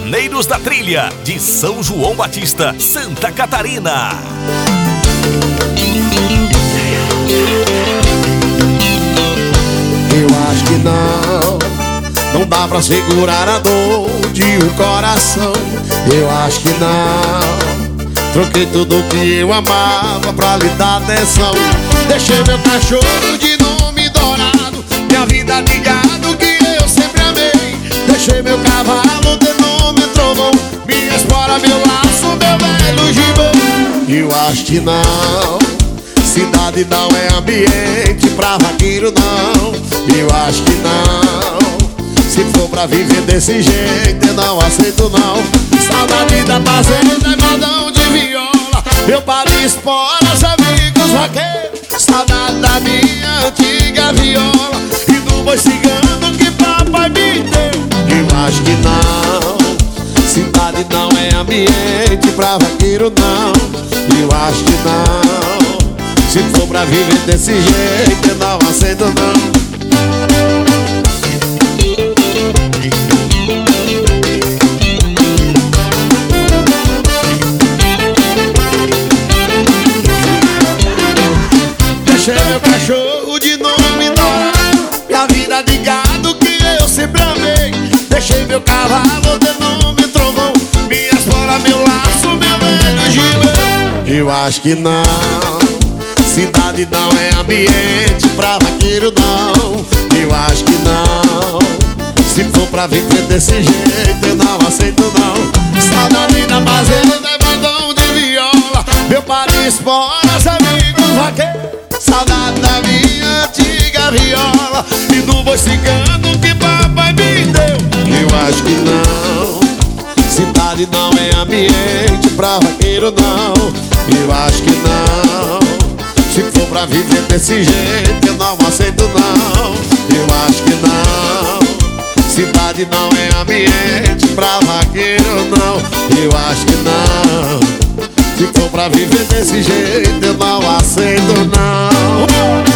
Pioneiros da Trilha, de São João Batista, Santa Catarina. Eu acho que não dá pra segurar a dor de um coração. Eu acho que não. Troquei tudo que eu amava pra lhe dar atenção. Deixei meu cachorro de nome dourado, minha vida de gado que eu sempre amei. Deixei meu cavalo de nome trovão, minha espora, meu laço, meu velho gibão. Eu acho que não. Cidade não é ambiente pra vaqueiro não. Eu acho que não. Se for pra viver desse jeito eu não aceito não. Saudade da fazenda é modão de viola, meu pai de esporas, amigos vaqueiros. Saudade da minha antiga viola e do boi cigano que papai me deu. Eu acho que não. Cidade não é ambiente pra vaqueiro não. Eu acho que não. Se for pra viver desse jeito eu não aceito não. Deixei meu cachorro de nome dourado, minha vida de gado que eu sempre amei. Deixei meu cavalo de nome trovão, minha espora, meu laço, meu velho gibão. Eu acho que não. Cidade não é ambiente pra vaqueiro não. Eu acho que não. Se for pra viver desse jeito eu não aceito não. Saudade da fazenda é bandão de viola, meu pai de esporas, amigos vaqueiros. Saudade da minha antiga viola e do boi cigano que papai me deu. Eu acho que não. Cidade não é ambiente pra vaqueiro não. Eu acho que não. Se for pra viver desse jeito eu não aceito não. Eu acho que não. Cidade não é ambiente pra vaqueiro não. Eu acho que não. Se for pra viver desse jeito eu não aceito não.